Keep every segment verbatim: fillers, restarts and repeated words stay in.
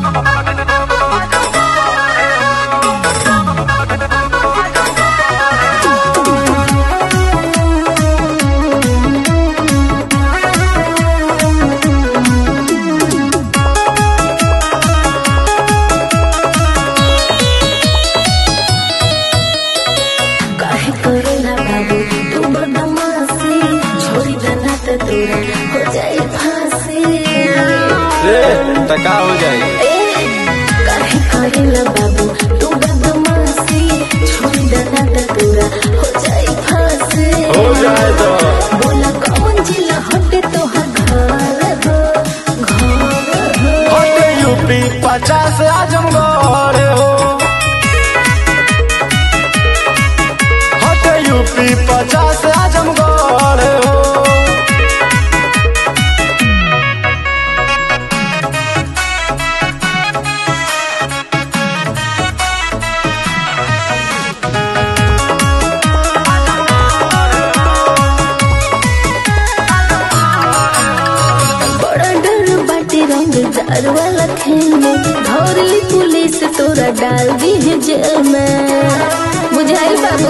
हो जाए फांसी रे टका हो जाए काहे करेला बाबू तू बदमाशी छोड़ देना त तोरा हो जाए फांसी हो जाए तो बोला कौन जिला हटे तो घर हो घर हो हटे यूपी पचास आजमगढ़ हो हटे यूपी पचास आजमगढ़ हो रंगदार वाला खेल में धरली पुलिस तोरा डाल दी है जेल में बुझाई बाबू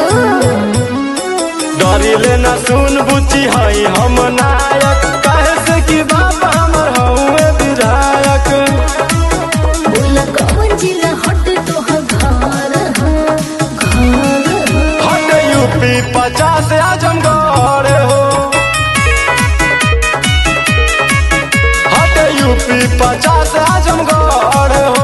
डरी लेना सुन बुची हई हम नायक कहे से कि बाबा हमर हउए विधायक बोला कौन जिला हट तो घर घर हट यूपी पचास आजमगढ़ हो यूपी पचास आजमगढ़ हो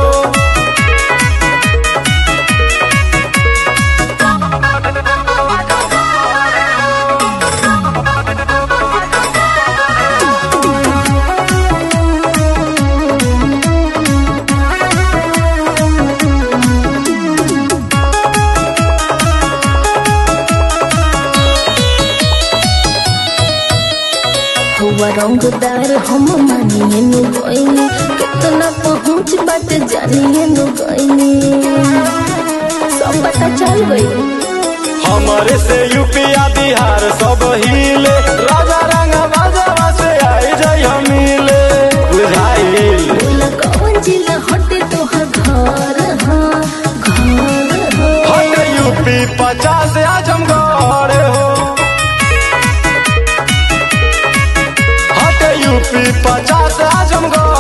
हुआ रंगदार हम मानिए नु गईनी कितना पहुँच बात जानिए नु गईनी सब पता चल गई हमारे से यूपी आ बिहार सब हिले राजा रंग बाजावा से आई जाई हम मिले बुझाई बोला कौन जिला हटे तो घर घर हट यूपी पचास आजमगढ़ हो यूपी पचास आजमगढ़